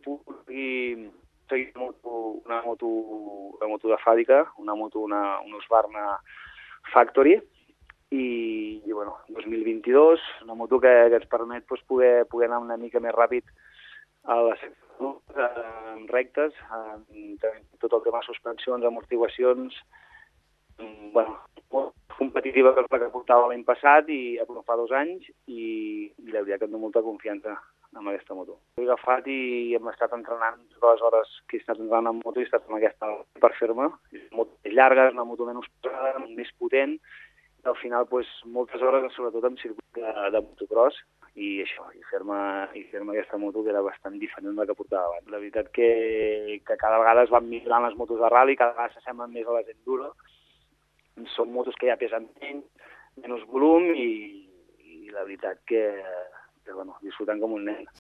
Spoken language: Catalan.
pugui seguir una moto de fàbrica, una Husqvarna Factory, i bueno, 2022, una moto que ens permet poder anar una mica més ràpid a les rectes, tot el tema suspensions, amortiguacions, bueno, molt competitiva que és la que portava l'any passat i fa 2 anys, i la veritat que em dono molta confiança amb aquesta moto. L'he agafat i hem estat entrenant totes les hores que he estat entrenant amb moto i he estat amb aquesta per fer-me. És una moto més llarga, és una moto menys pesada, més potent, i al final moltes hores, sobretot en circuit de motocross, i això, i fer-me aquesta moto que era bastant diferent de la que portava abans. La veritat que cada vegada es van millorant les motos de rally, cada vegada s'assemblen més a les enduro. Són motos que ja pesen menys volum i la veritat que bueno, disfrutant com un nen.